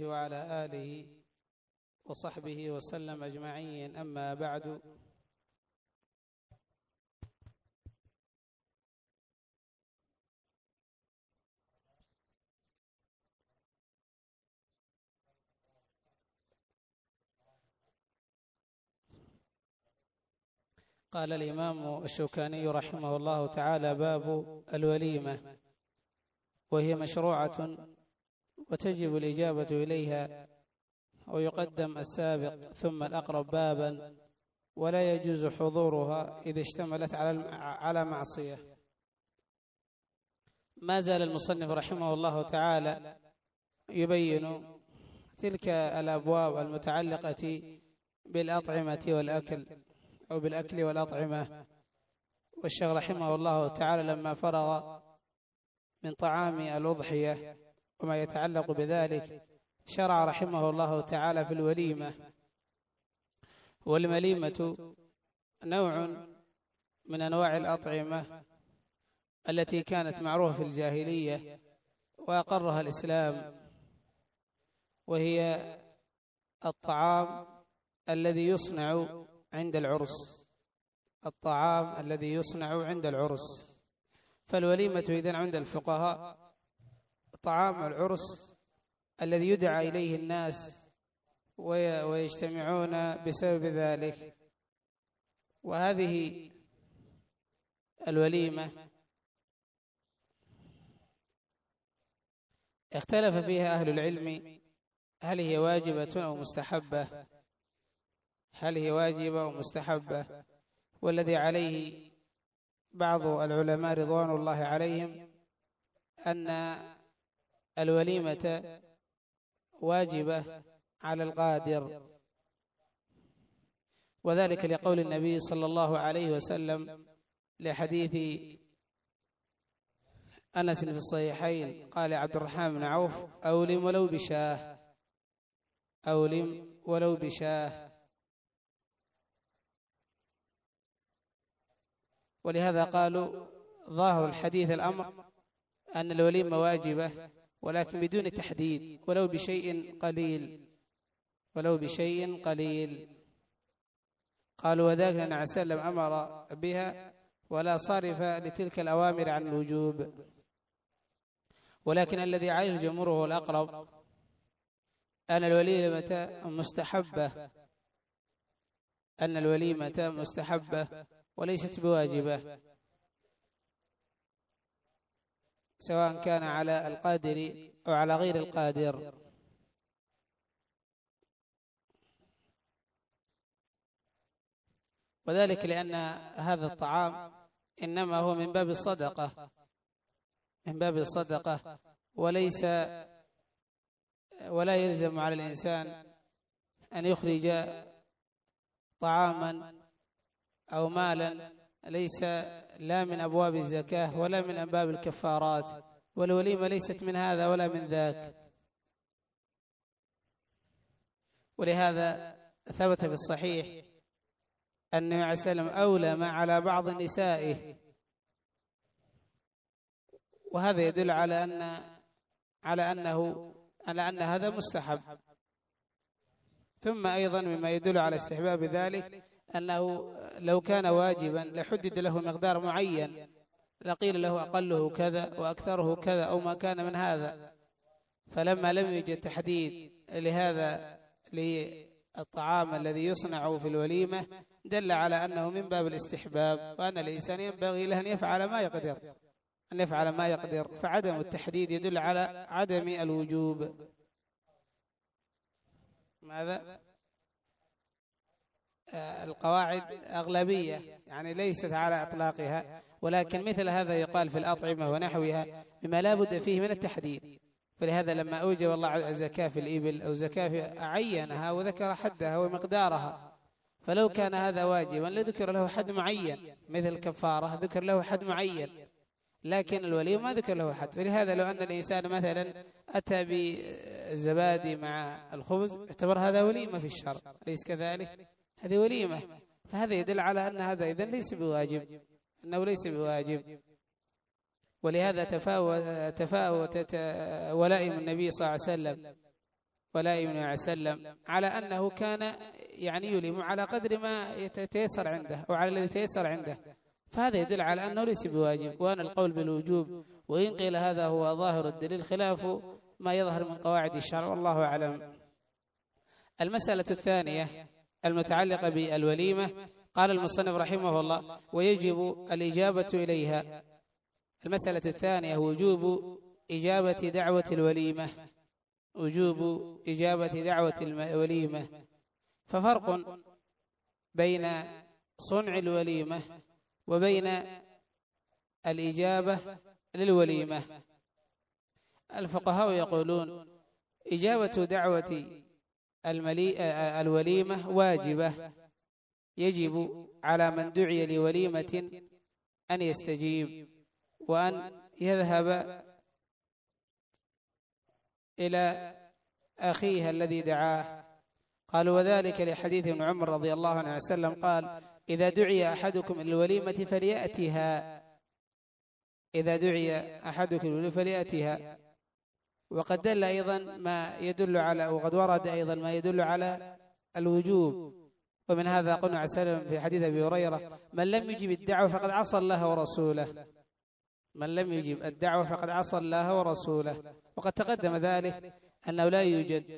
عليه وعلى آله وصحبه وسلم أجمعين، أما بعد. قال الإمام الشوكاني رحمه الله تعالى: باب الوليمة، وهي مشروعة وتجب الإجابة إليها، ويقدم السابق ثم الأقرب بابا، ولا يجوز حضورها إذا اشتملت على معصية. ما زال المصنف رحمه الله تعالى يبين تلك الأبواب المتعلقة بالأطعمة والأكل أو بالأكل والأطعمة. والشيخ رحمه الله تعالى لما فرغ من طعام الأضحية وما يتعلق بذلك شرع رحمه الله تعالى في الوليمة. والوليمة نوع من أنواع الأطعمة التي كانت معروفة في الجاهلية وأقرها الإسلام، وهي الطعام الذي يصنع عند العرس. الطعام الذي يصنع عند العرس. فالوليمة إذن عند الفقهاء طعام العرس الذي يدعى إليه الناس ويجتمعون بسبب ذلك. وهذه الوليمة اختلف فيها أهل العلم هل هي واجبة أو مستحبة. هل هي واجبة أو مستحبة؟ والذي عليه بعض العلماء رضوان الله عليهم أن الوليمة واجبة على القادر، وذلك لقول النبي صلى الله عليه وسلم لحديث أنس في الصحيحين قال عبد الرحمن بن عوف: أولم ولو بشاه، أولم ولو بشاه. ولهذا قالوا ظاهر الحديث الأمر أن الوليمة واجبة، ولكن بدون تحديد، ولو بشيء قليل، ولو بشيء قليل. قالوا وذاك أن عليه وسلم أمر بها ولا صارف لتلك الأوامر عن الوجوب. ولكن الذي عليه الجمهور هو الأقرب، أن الوليمة مستحبة، أن الوليمة مستحبة وليست بواجبة، سواء كان على القادر أو على غير القادر. وذلك لأن هذا الطعام إنما هو من باب الصدقة، من باب الصدقة، ولا يلزم على الإنسان أن يخرج طعاما أو مالا ليس لا من أبواب الزكاة ولا من أبواب الكفارات، والوليمة ليست من هذا ولا من ذاك. ولهذا ثبت في الصحيح أن النبي عليه السلام أولم على بعض نسائه، وهذا يدل على أن هذا مستحب. ثم أيضا مما يدل على استحباب ذلك أنه لو كان واجبا لحدد له مقدار معين، لقيل له أقله كذا وأكثره كذا أو ما كان من هذا. فلما لم يوجد تحديد لهذا للطعام الذي يصنع في الوليمة دل على أنه من باب الاستحباب، وأن الإنسان ينبغي له أن يفعل ما يقدر، فعدم التحديد يدل على عدم الوجوب. ماذا؟ القواعد أغلبية، يعني ليست على إطلاقها، ولكن مثل هذا يقال في الأطعمة ونحوها مما لا بد فيه من التحديد. فلهذا لما أوجب الله زكاة في الإبل أو زكاة عينها وذكر حدها ومقدارها، فلو كان هذا واجبا لذكر له حد معين، مثل الكفارة ذكر له حد معين، لكن الوليمة ما ذكر له حد. فلهذا لو أن الإنسان مثلا أتى بالزبادي مع الخبز اعتبر هذا وليمة في الشرع، أليس كذلك؟ هذه وليمة. فهذا يدل على أن هذا إذن ليس بواجب، أنه ليس بواجب. ولهذا تفاوتت ولائم النبي صلى الله عليه وسلم ولائم النبي عليه وسلم على أنه كان يعني يلم على قدر ما يتيسر عنده أو على الذي يتيسر عنده، فهذا يدل على أنه ليس بواجب. وأن القول بالوجوب وإن قيل هذا هو ظاهر الدليل خلاف ما يظهر من قواعد الشرع، والله أعلم. المسألة الثانية المتعلقة بالوليمة، قال المصنف رحمه الله: ويجب الإجابة إليها. المسألة الثانية وجوب إجابة دعوة الوليمة، وجوب إجابة دعوة الوليمة. ففرق بين صنع الوليمة وبين الإجابة للوليمة. الفقهاء يقولون إجابة دعوة الوليمة واجبة، يجب على من دعي لوليمة أن يستجيب وأن يذهب إلى أخيه الذي دعاه. قالوا: وذلك لحديث ابن عمر رضي الله عنه وسلم قال: إذا دعي أحدكم إلى الوليمة فليأتها، إذا دعي أحدكم إلى الوليمة فليأتها. وقد دل أيضا ما يدل على، وقد ورد أيضا ما يدل على الوجوب. ومن هذا قلنا عليه وسلم في حديث أبي هريرة: من لم يجب الدعوة فقد عصى الله ورسوله، من لم يجب الدعوة فقد عصى الله ورسوله. وقد تقدم ذلك أنه لا يوجد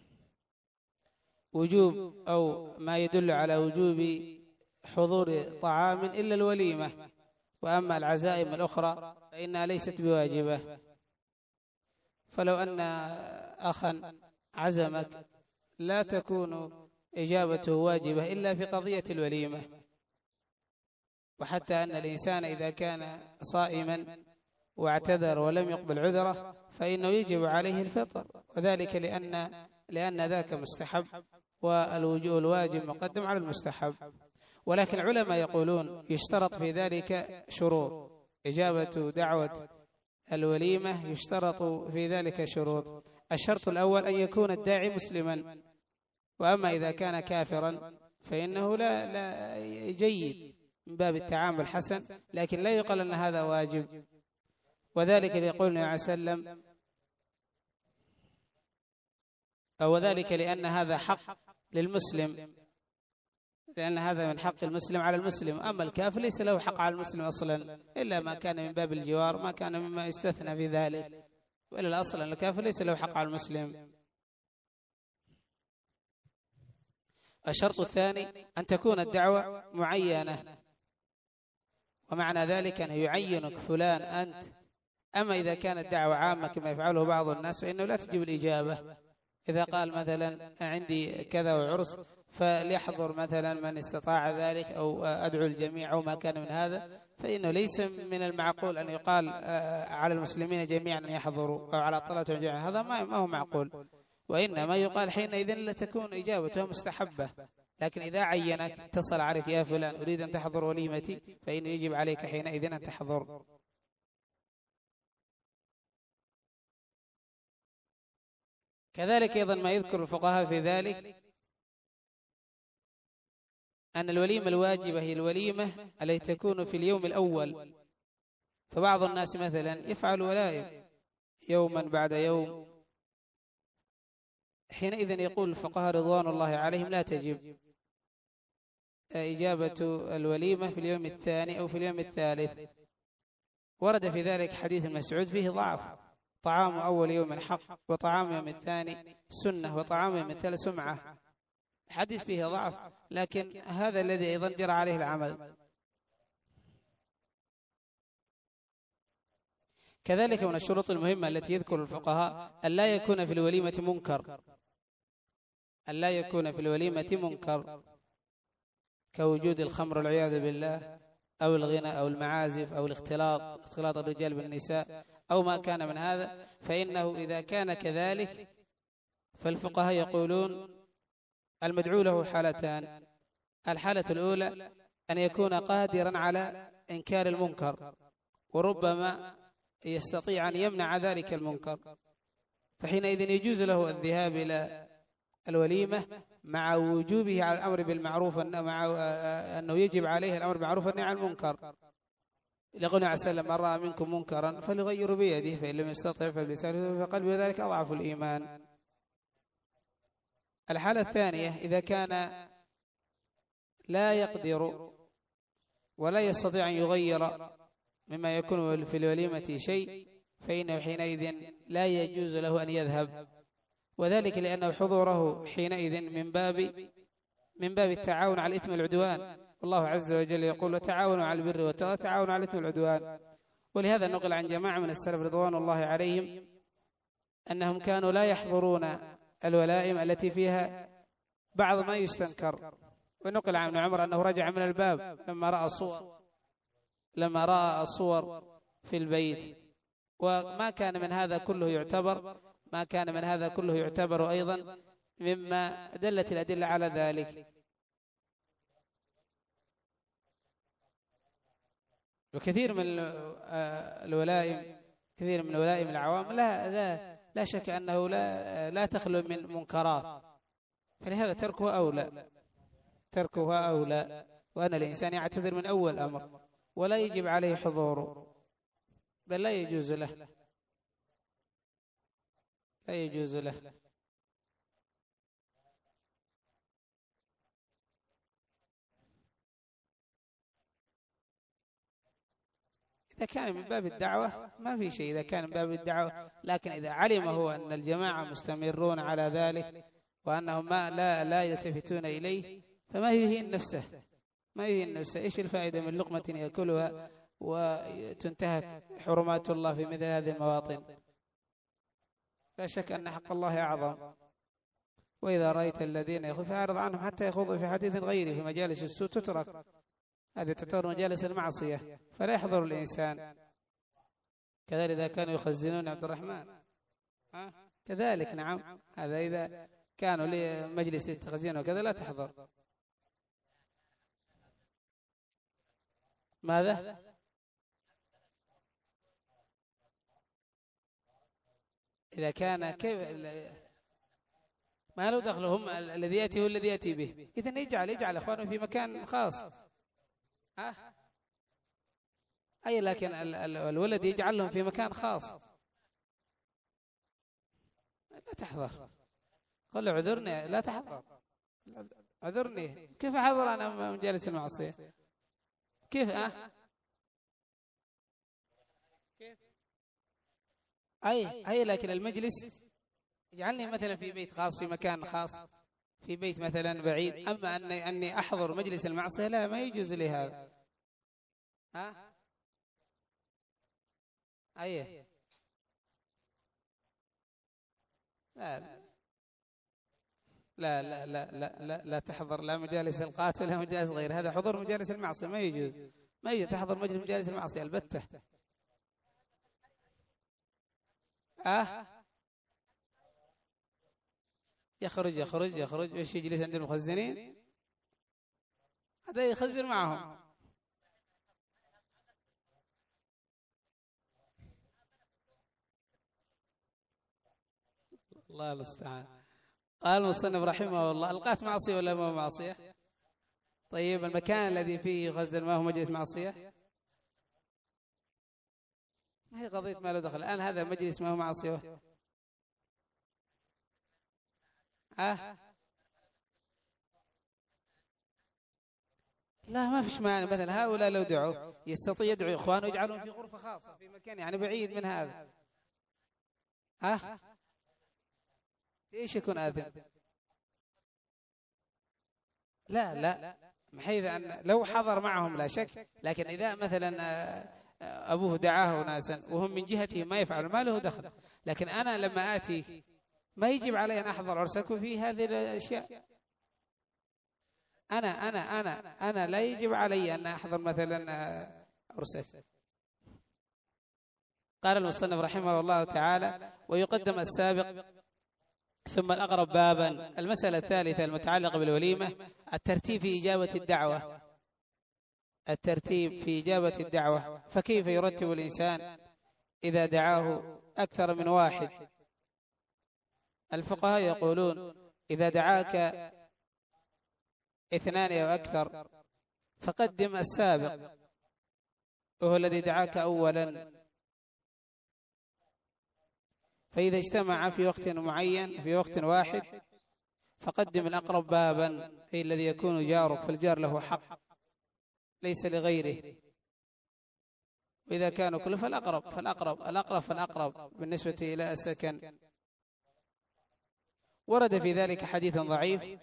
وجوب أو ما يدل على وجوب حضور طعام إلا الوليمة، وأما العزائم الأخرى فإنها ليست بواجبة. فلو أن أخا عزمك لا تكون إجابته واجبة إلا في قضية الوليمة. وحتى أن الإنسان إذا كان صائما واعتذر ولم يقبل عذره فإنه يجب عليه الفطر، وذلك لأن ذاك مستحب، والواجب مقدم على المستحب. ولكن العلماء يقولون يشترط في ذلك شروط، إجابة دعوة الوليمة يشترط في ذلك شروط. الشرط الأول أن يكون الداعي مسلما، وأما إذا كان كافرا فإنه لا جيد من باب التعامل الحسن، لكن لا يقال أن هذا واجب. وذلك ليقول النبي عليه وسلم، أو ذلك لأن هذا حق للمسلم، لأن هذا من حق المسلم على المسلم. أما الكافر ليس له حق على المسلم أصلا إلا ما كان من باب الجوار، ما كان مما يستثنى في ذلك، وإلا الأصل أن الكافر ليس له حق على المسلم. الشرط الثاني أن تكون الدعوة معينة، ومعنى ذلك أن يعينك فلان أنت. أما إذا كانت دعوة عامة كما يفعله بعض الناس فإنه لا تجب الإجابة. إذا قال مثلا عندي كذا وعرس فليحضر مثلا من استطاع ذلك، أو أدعو الجميع، أو ما كان من هذا، فإنه ليس من المعقول أن يقال على المسلمين جميعا أن يحضروا، أو على طلبة جميعا، هذا ما هو معقول. وإنما يقال حينئذ لتكون إجابتها مستحبة. لكن إذا عينك اتصل عليك: يا فلان أريد أن تحضر وليمتي، فإنه يجب عليك حينئذ أن تحضر. كذلك أيضا ما يذكر الفقهاء في ذلك أن الوليمة الواجبة هي الوليمة التي تكون في اليوم الأول. فبعض الناس مثلا يفعل ولائم يوما بعد يوم، حينئذ يقول الفقهاء رضوان الله عليهم لا تجب إجابة الوليمة في اليوم الثاني أو في اليوم الثالث. ورد في ذلك حديث مسعود فيه ضعف: طعام أول يوم حق، وطعام يوم الثاني سنة، وطعام يوم الثالث سمعة. حديث فيه ضعف، لكن هذا الذي أيضا جرى عليه العمل. كذلك من الشروط المهمة التي يذكر الفقهاء أن لا يكون في الوليمة منكر، أن لا يكون في الوليمة منكر، كوجود الخمر والعياذ بالله، أو الغنى، أو المعازف، أو اختلاط الرجال بالنساء، أو ما كان من هذا. فإنه إذا كان كذلك فالفقهاء يقولون المدعو له حالتان: الحالة الأولى أن يكون قادرا على إنكار المنكر، وربما يستطيع أن يمنع ذلك المنكر، فحينئذ يجوز له الذهاب إلى الوليمة مع وجوبه على الأمر بالمعروف، مع أنه يجب عليه الأمر بالمعروف والنهي عن المنكر. لقول عليه وسلم: من رأى منكم منكرا فليغير بيده، فإن لم يستطع فبلسانه، فقلبه، ذلك أضعف الإيمان. الحالة الثانية إذا كان لا يقدر ولا يستطيع أن يغير مما يكون في الوليمة شيء، فإنه حينئذ لا يجوز له أن يذهب، وذلك لأن حضوره حينئذ من باب التعاون على الإثم والعدوان، والله عز وجل يقول وتعاونوا على البر والتقوى وتعاونوا على الإثم والعدوان. ولهذا نقل عن جماعة من السلف رضوان الله عليهم أنهم كانوا لا يحضرون الولائم التي فيها بعض ما يستنكر. ونقل عن ابن عمر أنه رجع من الباب لما رأى الصور في البيت. وما كان من هذا كله يعتبر أيضا مما دلت الأدلة على ذلك. وكثير من الولائم العوام لا شك أنه لا تخلو من منكرات، فلهذا تركها أولى، وأن الإنسان يعتذر من أول أمر ولا يجب عليه حضوره، بل لا يجوز له. إذا كان من باب الدعوة ما في شيء، إذا كان من باب الدعوة، لكن إذا علم هو أن الجماعة مستمرون على ذلك وأنهم لا يلتفتون إليه، فما يهين نفسه. إيش الفائدة من لقمة يأكلها وتنتهك حرمات الله في مثل هذه المواطن؟ لا شك أن حق الله أعظم. وإذا رأيت الذين يخوضون فأعرض عنهم حتى يخوضوا في حديث غيره، في مجالس السوء تترك، هذه تعتبر مجالس المعصية فلا يحضر الإنسان. كذلك إذا كانوا يخزنون عبد الرحمن كذلك، نعم، هذا إذا كانوا لمجلس التخزين وكذا لا تحضر. ماذا؟ إذا كان كيف ما له دخلهم، الذي يأتي هو الذي يأتي به. إذن يجعل أخوانه في مكان خاص. أي لكن الولد يجعلهم في مكان خاص، لا تحضر. قل له عذرني، لا تحضر، عذرني. كيف أحضر أنا مجالس المعصية؟ كيف أي لكن المجلس يجعلني مثلا في بيت خاص، في مكان خاص، في بيت مثلا بعيد. أما أني أحضر مجلس المعصية لا، ما يجوز لي هذا. أيه لا لا لا لا لا لا, لا تحضر لا مجالس القاتل ولا مجالس غير هذا. حضور مجالس المعصية ما يجوز تحضر مجالس المعصية البتة. يخرج وش يجلس عند المخزنين، هذا يخزن معهم. الله المستعان. قال المصنف رحمه الله القات معصية ولا ما معصية؟ طيب المكان الذي فيه يخزن ما هو مجلس معصية؟ ما هي قضية ما له دخل الآن، هذا مجلس ما هو معصية. لا ما فيش مانع. مثلا هؤلاء لو دعوا يستطيع يدعو إخوانه ويجعلهم في غرفة خاصة في مكان يعني بعيد من هذا. ايش يكون آثم؟ لا بحيث أن لو حضر معهم لا شك، لكن إذا مثلا أبوه دعاه ناسا وهم من جهته ما يفعلون ما له دخل. لكن أنا لما آتي ما يجب علي أن أحضر عرسك في هذه الأشياء. أنا لا يجب علي أن أحضر مثلا عرسك. قال المصنف رحمه الله تعالى ويقدم السابق ثم الأقرب بابا. المسألة الثالثة المتعلقة بالوليمة الترتيب في إجابة الدعوة. فكيف يرتب الإنسان إذا دعاه أكثر من واحد؟ الفقهاء يقولون إذا دعاك اثنان أو أكثر فقدم السابق وهو الذي دعاك أولا، فإذا اجتمع في وقت معين في وقت واحد فقدم الأقرب بابا، أي الذي يكون جارك، فالجار له حق ليس لغيره. وإذا كانوا كله فالأقرب بالنسبة إلى السكن. ورد في ذلك حديث ضعيف: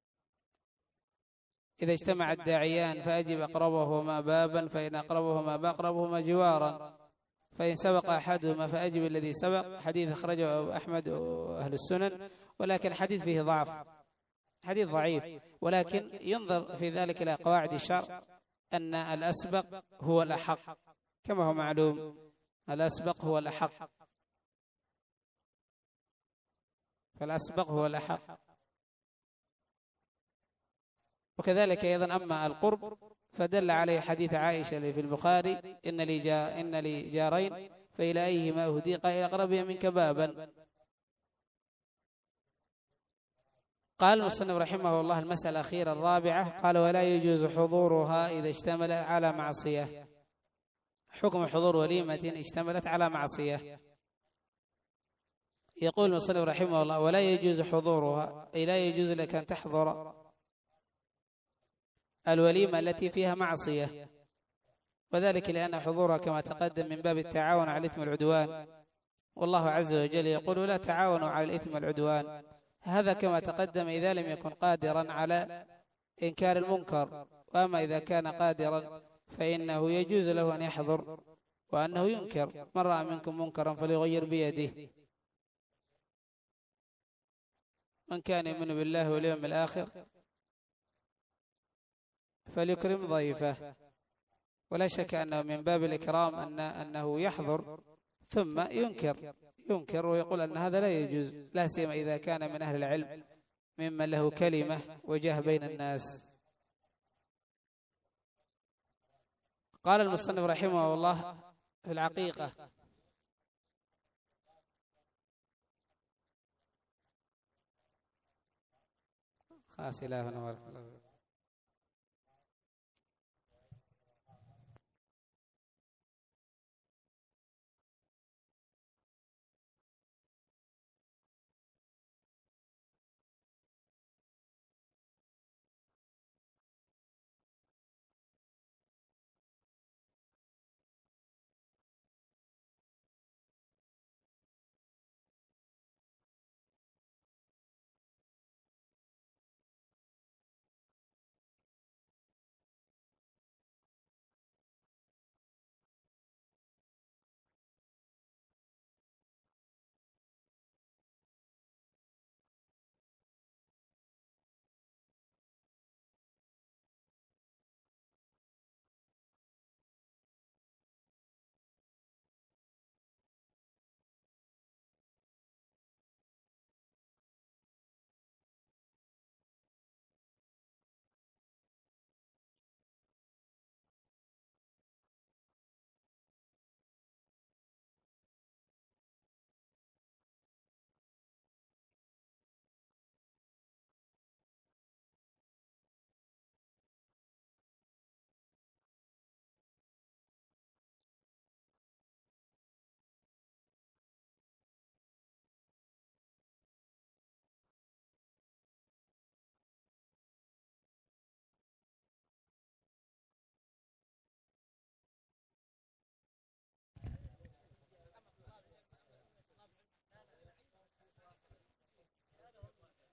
إذا اجتمع الداعيان فأجب أقربهما بابا، فإن أقربهما بأقربهما جوارا، فإن سبق أحدهما فأجب الذي سبق. حديث أخرجه أحمد وأهل السنن، ولكن حديث فيه ضعف، حديث ضعيف. ولكن ينظر في ذلك إلى قواعد الشرع، أن الأسبق هو الأحق كما هو معلوم، الأسبق هو الأحق، فالأسبق هو الأحق. وكذلك أيضا أما القرب فدل عليه حديث عائشة اللي في البخاري: إن لي جارين فإلى أيهما أهدي؟ قال إلى أقربهم منك بابا. قال المصنف رحمه الله: المسألة الأخيرة الرابعة، قال: ولا يجوز حضورها إذا اشتملت على معصية. حكم حضور وليمة اشتملت على معصية. يقول المصنف رحمه الله: ولا يجوز حضورها، أي لا يجوز لك أن تحضر الوليمة التي فيها معصية، وذلك لأن حضورها كما تقدم من باب التعاون على الإثم والعدوان، والله عز وجل يقول: لا تعاونوا على الإثم والعدوان. هذا كما تقدم إذا لم يكن قادرا على إنكار المنكر. وأما إذا كان قادرا فإنه يجوز له أن يحضر وأنه ينكر. من رأى منكم منكرا فليغير بيده. من كان يؤمن بالله واليوم الآخر فليكرم ضيفه. ولا شك أنه من باب الإكرام أنه يحضر ثم ينكر ويقول أن هذا لا يجوز، لا سيما إذا كان من أهل العلم ممن له كلمة وجاه بين الناس. قال المصنف رحمه الله في العقيقة: خلاص إلهنا